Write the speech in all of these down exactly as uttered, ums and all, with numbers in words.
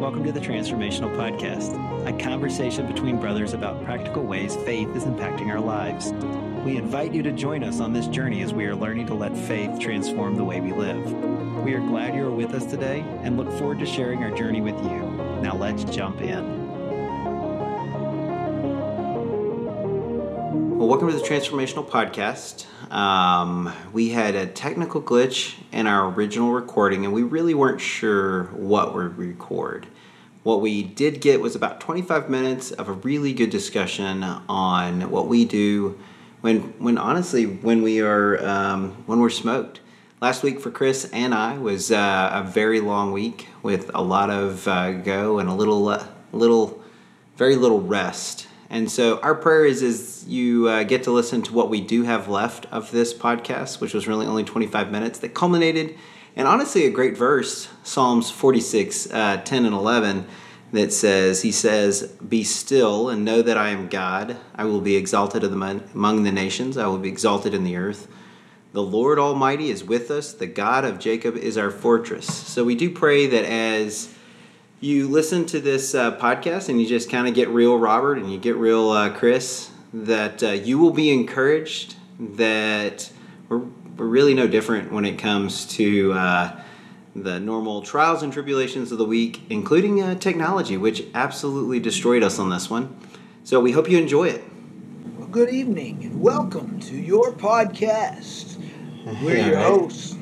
Welcome to the Transformational Podcast, a conversation between brothers about practical ways faith is impacting our lives. We invite you to join us on this journey as we are learning to let faith transform the way we live. We are glad you are with us today and look forward to sharing our journey with you. Now let's jump in. Well, welcome to the Transformational Podcast. Um, we had a technical glitch in our original recording, and we really weren't sure what we'd record. What we did get was about twenty-five minutes of a really good discussion on what we do when, when honestly, when we are um, when we're smoked. Last week for Chris and I was uh, a very long week with a lot of uh, go and a little, uh, little, very little rest. And so our prayer is, is you uh, get to listen to what we do have left of this podcast, which was really only twenty-five minutes, that culminated in honestly a great verse, Psalms forty-six, uh, ten and eleven, that says, he says, "Be still and know that I am God. I will be exalted among the nations. I will be exalted in the earth. The Lord Almighty is with us. The God of Jacob is our fortress." So we do pray that as you listen to this uh, podcast and you just kind of get real Robert and you get real uh, Chris, that uh, you will be encouraged, that we're, we're really no different when it comes to uh, the normal trials and tribulations of the week, including uh, technology, which absolutely destroyed us on this one. So we hope you enjoy it. Well, good evening and welcome to your podcast. We're Yeah, your right. hosts.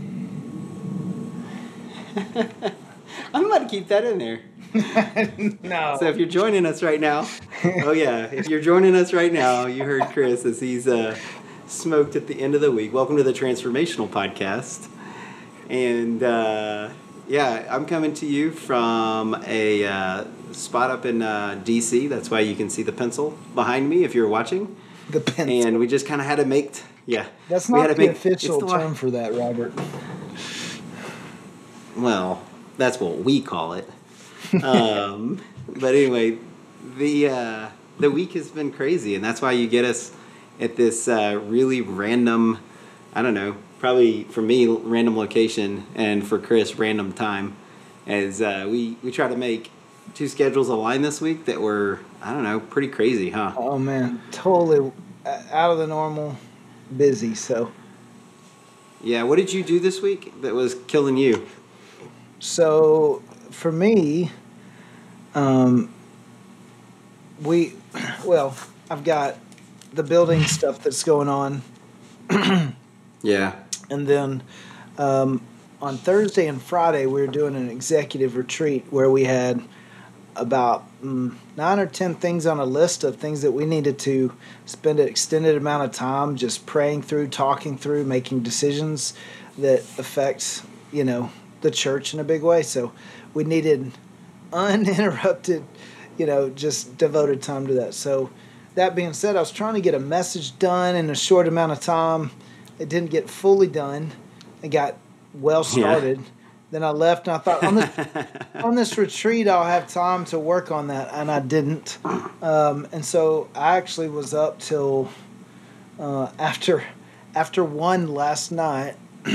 I'm about to keep that in there. No. So if you're joining us right now, oh yeah, if you're joining us right now, you heard Chris as he's uh, smoked at the end of the week. Welcome to the Transformational Podcast. And uh, yeah, I'm coming to you from a uh, spot up in uh, D C. That's why you can see the pencil behind me if you're watching. The pencil. And we just kind of had to make, t- yeah. That's we not had the to make, official it's the term for that, Robert. Well, that's what we call it. Um, but anyway, the uh, the week has been crazy, and that's why you get us at this uh, really random, I don't know, probably for me, random location, and for Chris, random time, as uh, we, we try to make two schedules align this week that were, I don't know, pretty crazy, huh? Oh, man. Totally out of the normal, busy, so. Yeah, what did you do this week that was killing you? So, for me, um, we, well, I've got the building stuff that's going on. Yeah. And then um, on Thursday and Friday, we were doing an executive retreat where we had about mm, nine or ten things on a list of things that we needed to spend an extended amount of time just praying through, talking through, making decisions that affect, you know, the church in a big way. So we needed uninterrupted, you know, just devoted time to that. So that being said, I was trying to get a message done in a short amount of time. It didn't get fully done. It got well started. Yeah. Then I left, and I thought, on this, on this retreat, I'll have time to work on that, and I didn't. Um, and so I actually was up till uh, after after one last night,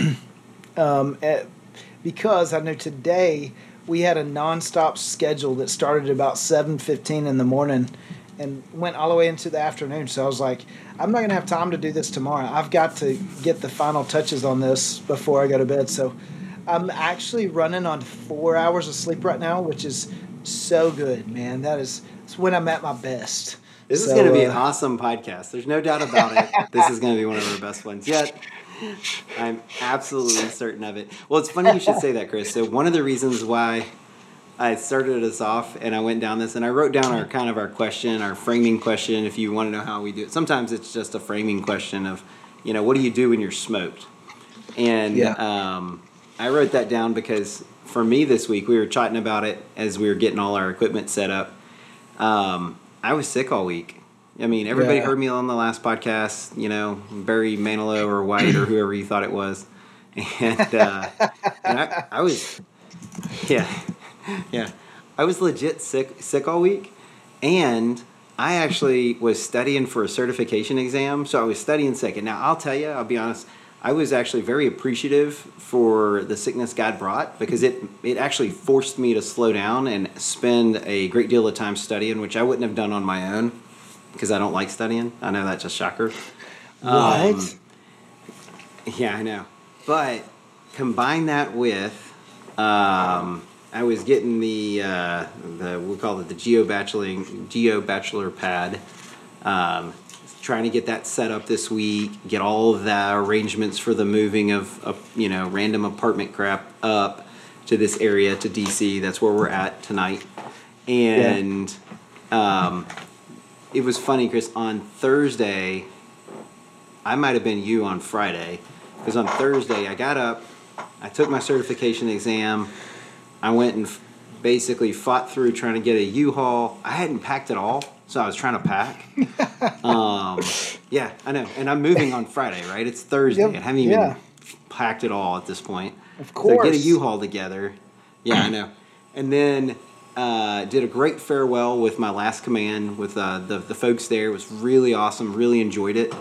um, at, because I knew today we had a nonstop schedule that started about seven fifteen in the morning and went all the way into the afternoon. So I was like, I'm not going to have time to do this tomorrow. I've got to get the final touches on this before I go to bed. So I'm actually running on four hours of sleep right now, which is so good, man. That is it's when I'm at my best. This so, is going to be uh, an awesome podcast. There's no doubt about it. This is going to be one of our best ones yet. I'm absolutely certain of it. Well, it's funny you should say that, Chris. So one of the reasons why I started us off and I went down this and I wrote down our kind of our question, our framing question, if you want to know how we do it. Sometimes it's just a framing question of, you know, what do you do when you're smoked? And Yeah. um, I wrote that down because for me this week, we were chatting about it as we were getting all our equipment set up. Um, I was sick all week. I mean, everybody Yeah. heard me on the last podcast, you know, Barry Manilow or White or whoever you thought it was. And, uh, and I, I was, yeah, yeah, I was legit sick, sick all week. And I actually was studying for a certification exam. So I was studying sick. And now I'll tell you, I'll be honest, I was actually very appreciative for the sickness God brought because it it actually forced me to slow down and spend a great deal of time studying, which I wouldn't have done on my own because I don't like studying. I know that's a shocker. What? Um, yeah, I know. But combine that with, um, I was getting the, uh, the we'll call it the Geo Bachelor, Geo Bachelor pad. Um, trying to get that set up this week, get all of the arrangements for the moving of, of you know, random apartment crap up to this area, to D C. That's where we're at tonight. And yeah. um, it was funny, Chris, on Thursday, I might have been you on Friday, because on Thursday I got up, I took my certification exam, I went and f- basically fought through trying to get a U-Haul. I hadn't packed at all. So I was trying to pack. um, yeah, I know. And I'm moving on Friday, right? It's Thursday. Yep. I haven't even yeah. packed it all at this point. Of course. So get a U-Haul together. Yeah, I know. And then uh, did a great farewell with my last command with uh, the, the folks there. It was really awesome. Really enjoyed it.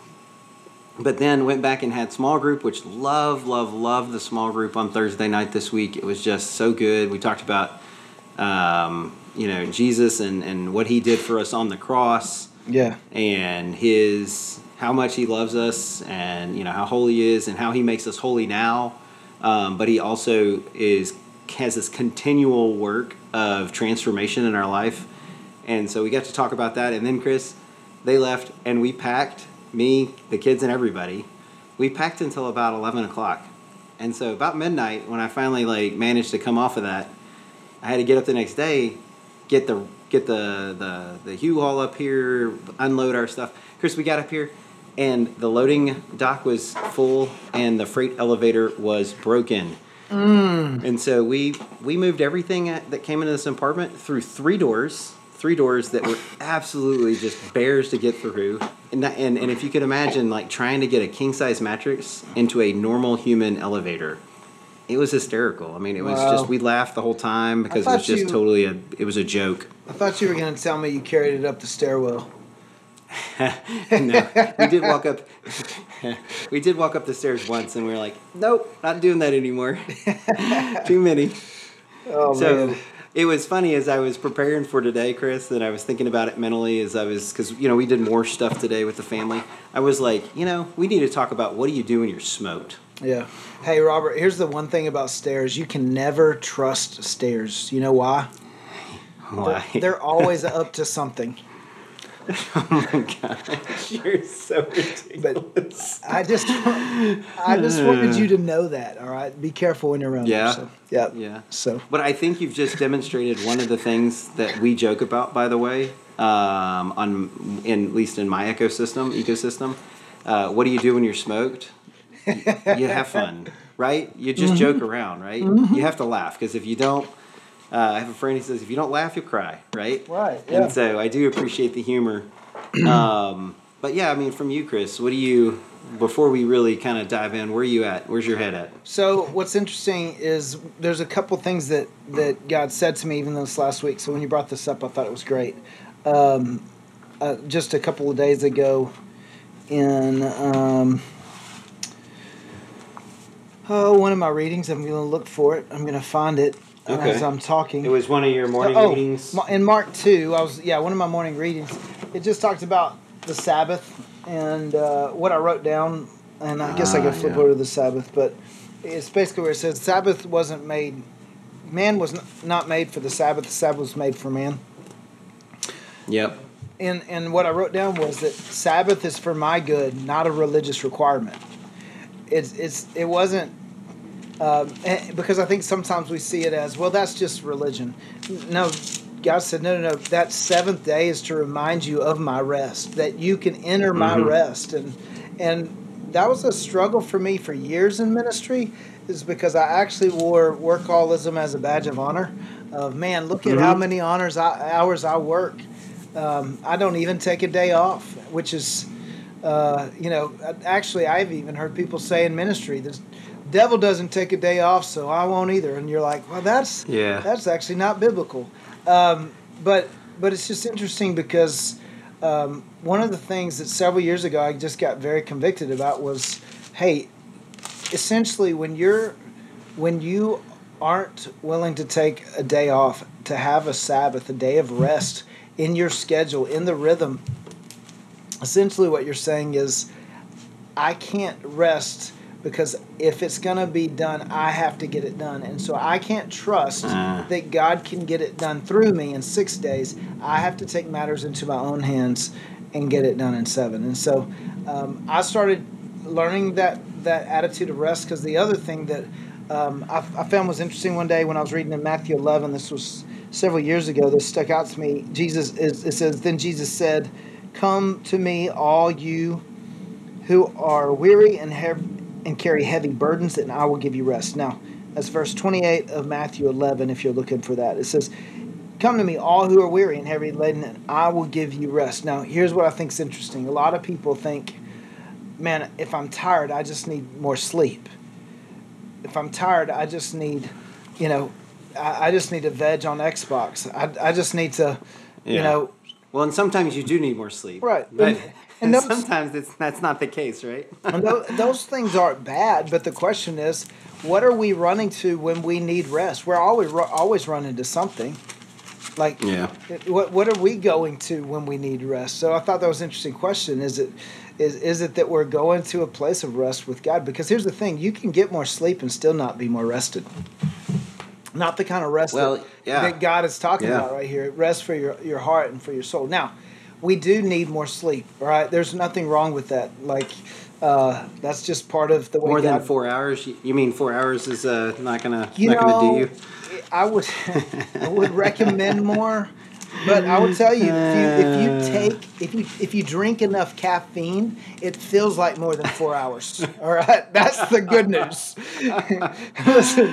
But then went back and had small group, which love, love, love the small group on Thursday night this week. It was just so good. We talked about... Um, you know, Jesus and, and what he did for us on the cross. Yeah. And his, how much he loves us and, you know, how holy he is and how he makes us holy now. Um, but he also is, has this continual work of transformation in our life. And so we got to talk about that. And then, Chris, they left and we packed, me, the kids, and everybody. We packed until about eleven o'clock. And so about midnight, when I finally, like, managed to come off of that, I had to get up the next day, get the get the the the U-Haul up here, unload our stuff. Chris, we got up here, and the loading dock was full, and the freight elevator was broken. Mm. And so we we moved everything at, that came into this apartment through three doors, three doors that were absolutely just bears to get through. And that, and and if you could imagine, like trying to get a king size mattress into a normal human elevator. It was hysterical. I mean, it was wow. just, we laughed the whole time because it was just you, totally a, it was a joke. I thought you were going to tell me you carried it up the stairwell. No, we did walk up, we did walk up the stairs once and we were like, nope, not doing that anymore. Too many. Oh, so, man. It was funny as I was preparing for today, Chris, and I was thinking about it mentally as I was, because, you know, we did more stuff today with the family. I was like, you know, we need to talk about what do you do when you're smoked? Yeah. Hey, Robert, here's the one thing about stairs. You can never trust stairs. You know why? Why? They're, they're always up to something. Oh, my gosh. You're so ridiculous. But I just, I just wanted you to know that, all right? Be careful when you're around yeah. there. So, yeah. Yeah. So. But I think you've just demonstrated one of the things that we joke about, by the way, um, on in, at least in my ecosystem, ecosystem. Uh, what do you do when you're smoked? You have fun, right? You just mm-hmm. joke around, right? Mm-hmm. You have to laugh because if you don't, uh, I have a friend who says, if you don't laugh, you'll cry, right? Right, yeah. And so I do appreciate the humor. um, but yeah, I mean, from you, Chris, what do you, before we really kind of dive in, where are you at? Where's your head at? So what's interesting is there's a couple things that, that God said to me even this last week. So when you brought this up, I thought it was great. Um, uh, just a couple of days ago in... Um, Oh, one of my readings. I'm going to look for it. I'm going to find it okay. as I'm talking. It was one of your morning oh, readings? In Mark two, I was yeah, one of my morning readings. It just talked about the Sabbath and uh, what I wrote down. And I guess ah, I could flip yeah. over to the Sabbath. But it's basically where it says Sabbath wasn't made... Man was not made for the Sabbath. The Sabbath was made for man. Yep. And, and what I wrote down was that Sabbath is for my good, not a religious requirement. It's it's it wasn't um, because I think sometimes we see it as, well, that's just religion. No, God said no, no, no. That seventh day is to remind you of my rest, that you can enter mm-hmm. my rest, and and that was a struggle for me for years in ministry, is because I actually wore workaholism as a badge of honor. Of man, look at mm-hmm. how many honors I, hours I work. Um, I don't even take a day off, which is. Uh, you know, actually, I've even heard people say in ministry, the devil doesn't take a day off, so I won't either. And you're like, well, that's yeah. that's actually not biblical. Um, but but it's just interesting because um, one of the things that several years ago I just got very convicted about was hey, essentially when you're when you aren't willing to take a day off, to have a Sabbath, a day of rest in your schedule, in the rhythm, essentially what you're saying is, I can't rest because if it's going to be done, I have to get it done. And so I can't trust Uh. that God can get it done through me in six days. I have to take matters into my own hands and get it done in seven. And so um, I started learning that, that attitude of rest, because the other thing that um, I, I found was interesting one day when I was reading in Matthew eleven, this was several years ago, this stuck out to me. Jesus is, it says, then Jesus said, "Come to me, all you who are weary and have and carry heavy burdens, and I will give you rest." Now, that's verse twenty-eight of Matthew eleven, if you're looking for that. It says, "Come to me, all who are weary and heavy laden, and I will give you rest." Now, here's what I think is interesting. A lot of people think, man, if I'm tired, I just need more sleep. If I'm tired, I just need, you know, I, I just need to veg on Xbox. I, I just need to, Yeah. you know. Well, and sometimes you do need more sleep. Right. But And- and those- sometimes it's, that's not the case, right? And those, those things aren't bad, but the question is, what are we running to when we need rest? We're always ru- always running to something. Like, Yeah. it- what what are we going to when we need rest? So I thought that was an interesting question. Is it is is it that we're going to a place of rest with God? Because here's the thing: you can get more sleep and still not be more rested. Not the kind of rest Well, that, yeah. that God is talking Yeah. about right here. Rest for your, your heart and for your soul. Now, we do need more sleep, all right? There's nothing wrong with that. Like, uh, that's just part of the way More God... than four hours? You- You mean four hours is uh, not gonna You not gonna do know, you? I would I would recommend more, but I would tell you, if you if you take if you if you drink enough caffeine, it feels like more than four hours. All right, that's the good news. Listen,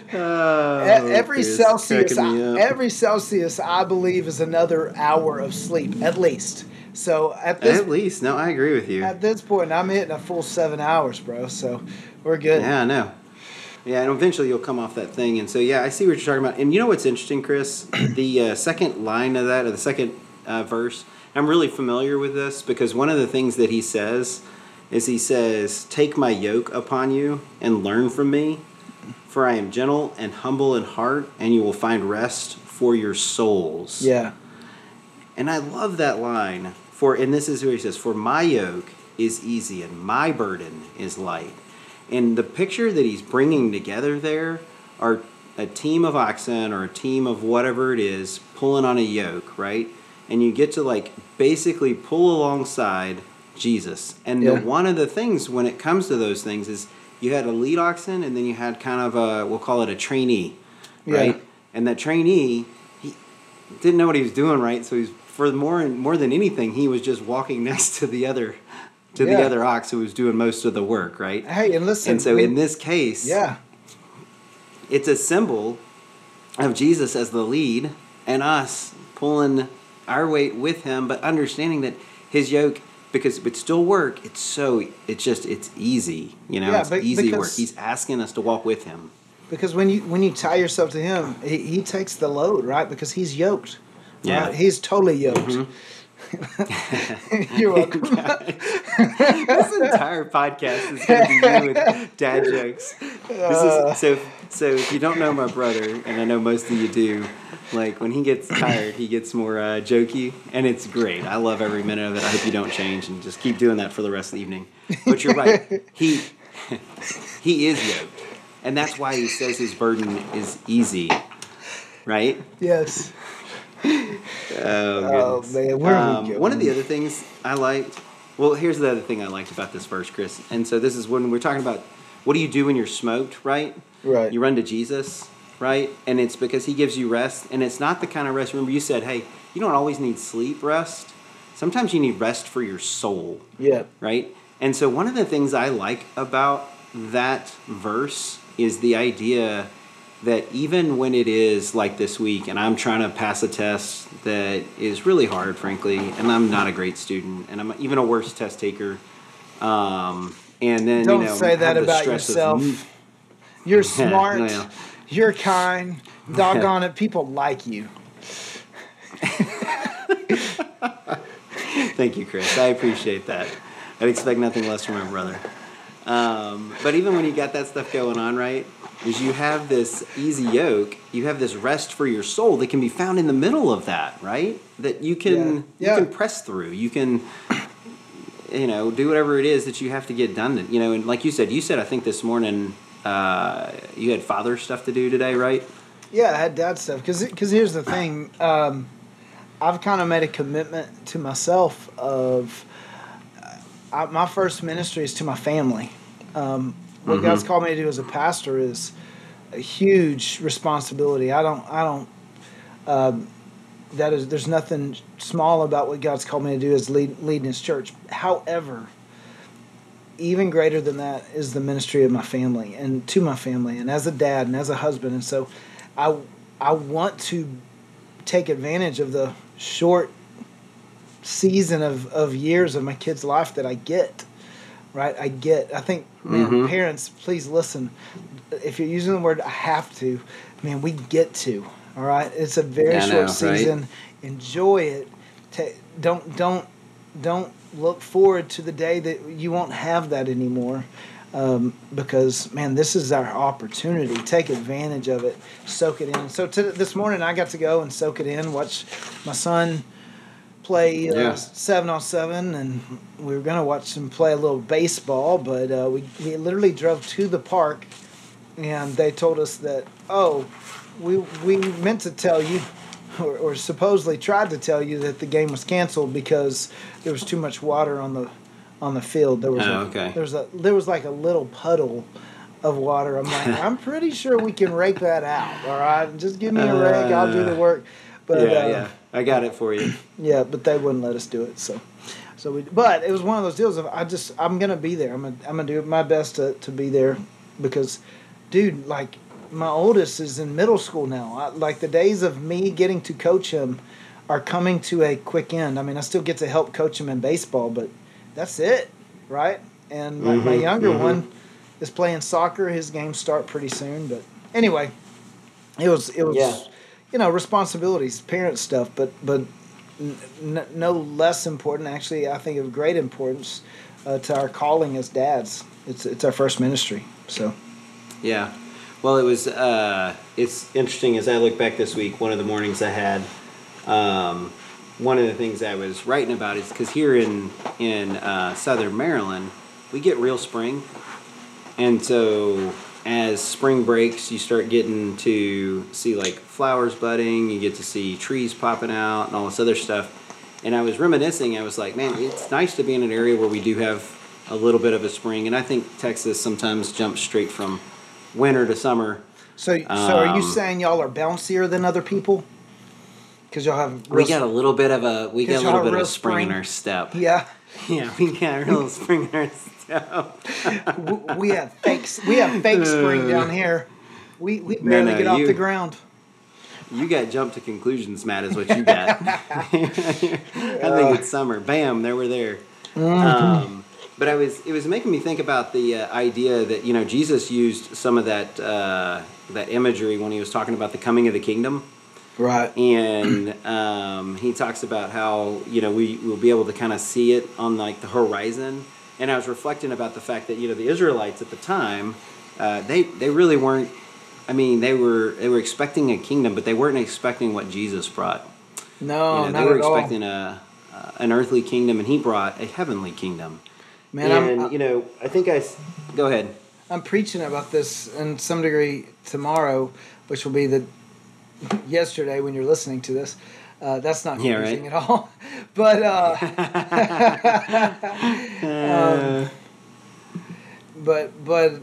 Oh, e- every Chris, Celsius, cracking me I, up. every Celsius, I believe, is another hour of sleep at least. So at this At least, no, I agree with you. at this point, I'm hitting a full seven hours, bro. So we're good. Yeah, I know. Yeah, and eventually you'll come off that thing. And so, yeah, I see what you're talking about. And you know what's interesting, Chris? The uh, second line of that, or the second uh, verse, I'm really familiar with this because one of the things that he says is he says, "Take my yoke upon you and learn from me, for I am gentle and humble in heart, and you will find rest for your souls." Yeah. And I love that line. For and this is where he says, "For my yoke is easy and my burden is light." And the picture that he's bringing together there are a team of oxen or a team of whatever it is pulling on a yoke, right? And you get to like basically pull alongside Jesus. And Yeah. the, one of the things when it comes to those things is you had a lead oxen and then you had kind of a, we'll call it a trainee, right? Yeah. And that trainee, he didn't know what he was doing, right? So he's for more more than anything, he was just walking next to the other to Yeah. the other ox who was doing most of the work, right? Hey, and listen. And so we- in this case, yeah. it's a symbol of Jesus as the lead and us pulling our weight with him, but understanding that his yoke, because it would still work, it's so it's just it's easy, you know, Yeah, it's but- easy work. because- He's asking us to walk with him. Because when you when you tie yourself to him, he, he takes the load, right? Because he's yoked. Yeah. Right? He's totally yoked. You're welcome. This entire podcast is going to be you with dad jokes. This is so. So if you don't know my brother, and I know most of you do, like when he gets tired, he gets more uh, jokey, and it's great. I love every minute of it. I hope you don't change and just keep doing that for the rest of the evening. But you're right. He he is yoked, and that's why he says his burden is easy, right? Yes. Oh, Oh goodness. man, where are Um, we going? one of the other things I liked, well, here's the other thing I liked about this verse, Chris. And so this is when we're talking about what do you do when you're smoked, right? Right. You run to Jesus, right? And it's because he gives you rest. And it's not the kind of rest. Remember, you said, hey, you don't always need sleep rest. Sometimes you need rest for your soul, Yeah. right? And so one of the things I like about that verse is the idea that even when it is like this week and I'm trying to pass a test that is really hard, frankly, and I'm not a great student, and I'm even a worse test taker, um, and then, Don't you know, say have that the about stress of- yourself. You're smart. Well. You're kind. Doggone it, people like you. Thank you, Chris. I appreciate that. I'd expect nothing less from my brother. um, but even when you got that stuff going on, right, is you have this easy yoke, you have this rest for your soul that can be found in the middle of that, right? That you can Yeah. you Yeah. can press through. You can, you know, do whatever it is that you have to get done. You know, and like you said, you said I think this morning uh, you had father stuff to do today, right? Yeah, I had dad stuff. Because here's the thing. Um, I've kind of made a commitment to myself of uh, I, my first ministry is to my family. Um, what Mm-hmm. God's called me to do as a pastor is a huge responsibility. I don't, I don't, um, that is, there's nothing small about what God's called me to do as lead, leading His church. However, even greater than that is the ministry of my family and to my family and as a dad and as a husband. And so I, I want to take advantage of the short season of, of years of my kid's life that I get, right? I get, I think, man, Mhm. parents, please listen. If you're using the word I have to, man, we get to, all right? It's a very Yeah, I short know, right? season. Enjoy it. Ta don't, don't, don't look forward to the day that you won't have that anymore. Um, because, man, this is our opportunity. Take advantage of it. Soak it in. So to, this morning I got to go and soak it in, watch my son play uh, Yeah. seven on seven, and we were going to watch him play a little baseball, but uh, we, we literally drove to the park, and they told us that, oh, we, we meant to tell you, or, or supposedly tried to tell you that the game was canceled because there was too much water on the on the field. There was Oh, a, okay. there was a there was like a little puddle of water. I'm like, I'm pretty sure we can rake that out. All right, just give me a rake. I'll do the work. But yeah, uh, yeah, I got it for you. yeah, but they wouldn't let us do it. So, so we. But it was one of those deals of I just I'm gonna be there. I'm gonna I'm gonna do my best to, to be there, because, dude, like my oldest is in middle school now. I, like the days of me getting to coach him are coming to a quick end. I mean, I still get to help coach him in baseball, but that's it, right? And my, my Mhm, younger mhm. one is playing soccer. His games start pretty soon. But anyway, it was it was Yeah. you know, responsibilities, parent stuff, but but n- n- no less important. Actually, I think of great importance uh, to our calling as dads. It's it's our first ministry. So Yeah. Well, it was. Uh, it's interesting as I look back this week. One of the mornings I had, um, one of the things I was writing about is because here in in uh, Southern Maryland, we get real spring, and so as spring breaks, you start getting to see like flowers budding. You get to see trees popping out and all this other stuff. And I was reminiscing. I was like, man, it's nice to be in an area where we do have a little bit of a spring. And I think Texas sometimes jumps straight from winter to summer. so so are you Um, saying y'all are bouncier than other people? Because y'all have We real got a little bit of a we got a Because little y'all bit of real a spring in spring. our step. yeah. Yeah, we got a little spring in our step. W- we have fake we have fake spring down here. We we No, barely no, get off you- the ground. You got jumped to conclusions, Matt, is what you got. I think it's summer. Bam, there we're there. Um, but I was, it was making me think about the uh, idea that, you know, Jesus used some of that uh, that imagery when he was talking about the coming of the kingdom. Right. And um, he talks about how, you know, we will be able to kind of see it on like the horizon. And I was reflecting about the fact that, you know, the Israelites at the time, uh, they they really weren't. I mean, they were they were expecting a kingdom, but they weren't expecting what Jesus brought. No, you know, not they were at all. expecting a uh, an earthly kingdom, and he brought a heavenly kingdom. Man, and I'm you know, I think I s- go ahead. I'm preaching about this in some degree tomorrow, which will be the yesterday when you're listening to this. Uh, that's not Yeah, confusing right. at all. But uh, um, but but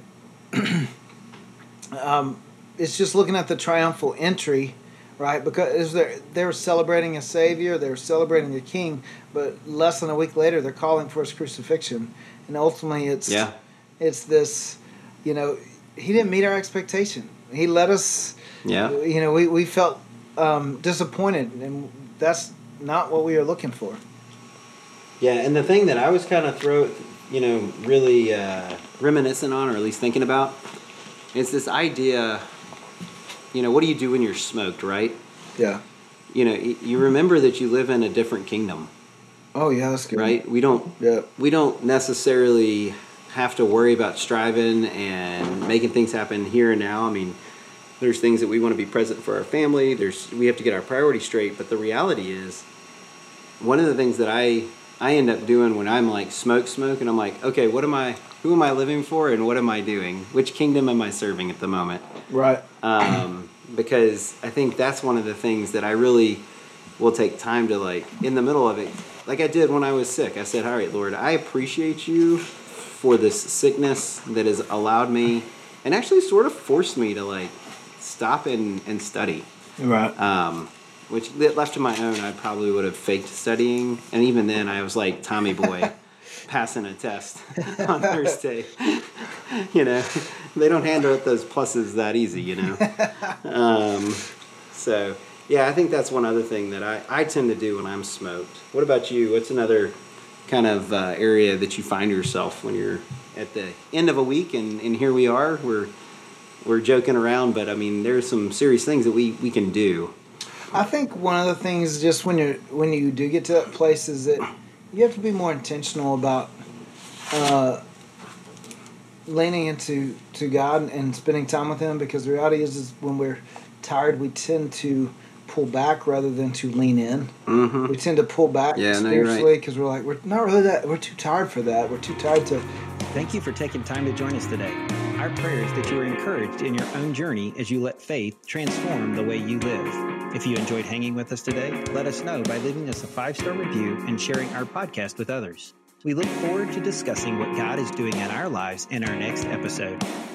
um, it's just looking at the triumphal entry, right? Because they're they're celebrating a savior, they're celebrating a king, but less than a week later they're calling for his crucifixion, and ultimately it's Yeah. it's this, you know, he didn't meet our expectation. He let us, Yeah. you know, we we felt um, disappointed, and that's not what we were looking for. Yeah, and the thing that I was kind of throw, you know, really uh, reminiscent on, or at least thinking about, is this idea. You know, what do you do when you're smoked, right? Yeah. You know, y- you remember that you live in a different kingdom, Oh yeah, that's good. right? We don't Yeah. we don't necessarily have to worry about striving and making things happen here and now. I mean, there's things that we want to be present for our family. There's we have to get our priorities straight. But the reality is, one of the things that I I end up doing when I'm like smoke smoke and I'm like, okay, what am I? Who am I living for, and what am I doing? Which kingdom am I serving at the moment? Right. Um, because I think that's one of the things that I really will take time to, like, in the middle of it, like I did when I was sick. I said, all right, Lord, I appreciate you for this sickness that has allowed me and actually sort of forced me to, like, stop and, and study. Right. Um, which, left to my own, I probably would have faked studying. And even then, I was like Tommy Boy passing a test on Thursday. You know, they don't handle those pluses that easy, you know. Um, so, yeah, I think that's one other thing that I, I tend to do when I'm smoked. What about you? What's another kind of uh, area that you find yourself when you're at the end of a week? And, and here we are. We're we're joking around, but, I mean, there's some serious things that we, we can do. I think one of the things just when you when you do get to that place is that you have to be more intentional about uh, leaning into to God and spending time with Him, because the reality is, is when we're tired, we tend to pull back rather than to lean in. Mm-hmm. We tend to pull back yeah, spiritually because no, we're like, we're not really that, we're too tired for that. We're too tired to... Thank you for taking time to join us today. Our prayer is that you are encouraged in your own journey as you let faith transform the way you live. If you enjoyed hanging with us today, let us know by leaving us a five-star review and sharing our podcast with others. We look forward to discussing what God is doing in our lives in our next episode.